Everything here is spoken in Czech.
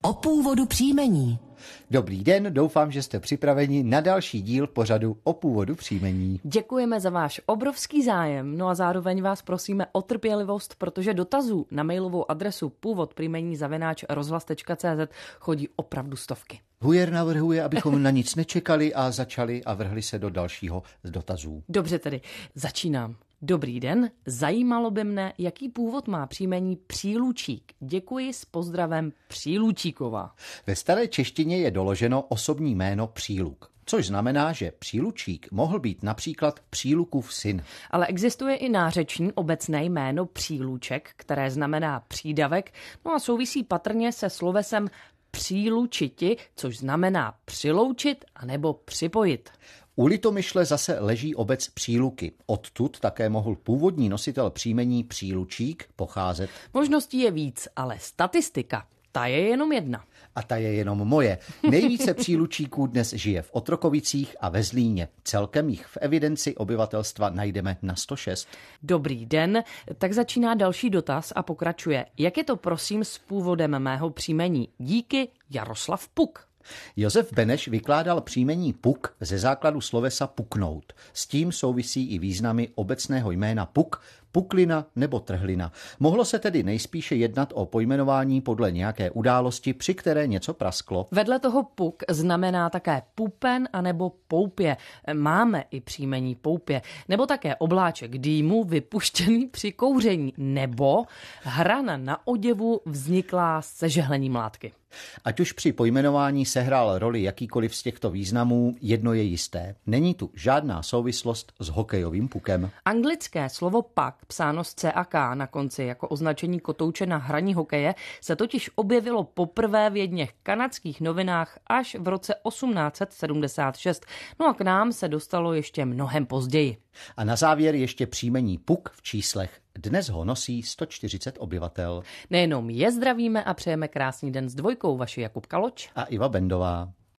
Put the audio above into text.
O původu příjmení. Dobrý den, doufám, že jste připraveni na další díl pořadu o původu příjmení. Děkujeme za váš obrovský zájem, no a zároveň vás prosíme o trpělivost, protože dotazů na mailovou adresu původpříjmení@rozhlas.cz chodí opravdu stovky. Hujer navrhuje, abychom na nic nečekali a začali a vrhli se do dalšího z dotazů. Dobře tedy, začínám. Dobrý den, zajímalo by mne, jaký původ má příjmení Přílučík. Děkuji, s pozdravem Přílučíková. Ve staré češtině je doloženo osobní jméno Příluk, což znamená, že Přílučík mohl být například Přílukův syn. Ale existuje i nářeční obecné jméno Příluček, které znamená přídavek, no a souvisí patrně se slovesem přílučiti, což znamená přiloučit anebo připojit. U Litomyšle zase leží obec Příluky. Odtud také mohl původní nositel příjmení Přílučík pocházet. Možností je víc, ale statistika, ta je jenom jedna. A ta je jenom moje. Nejvíce Přílučíků dnes žije v Otrokovicích a ve Zlíně. Celkem jich v evidenci obyvatelstva najdeme na 106. Dobrý den, tak začíná další dotaz a pokračuje. Jak je to prosím s původem mého příjmení? Díky, Jaroslav Puk. Josef Beneš vykládal příjmení Puk ze základu slovesa puknout. S tím souvisí i významy obecného jména Puk, puklina nebo trhlina. Mohlo se tedy nejspíše jednat o pojmenování podle nějaké události, při které něco prasklo. Vedle toho Puk znamená také pupen anebo poupě. Máme i příjmení poupě. Nebo také obláček dýmu vypuštěný při kouření. Nebo hrana na oděvu vzniklá se žehlením látky. Ať už při pojmenování sehrál roli jakýkoliv z těchto významů, jedno je jisté. Není tu žádná souvislost s hokejovým pukem. Anglické slovo puck, psáno s C a K na konci jako označení kotouče na hraní hokeje, se totiž objevilo poprvé v jedněch kanadských novinách až v roce 1876. No a k nám se dostalo ještě mnohem později. A na závěr ještě příjmení Puk v číslech. Dnes ho nosí 140 obyvatel. Nejenom je zdravíme a přejeme krásný den s dvojkou, vaši Jakub Kaloč a Iva Bendová.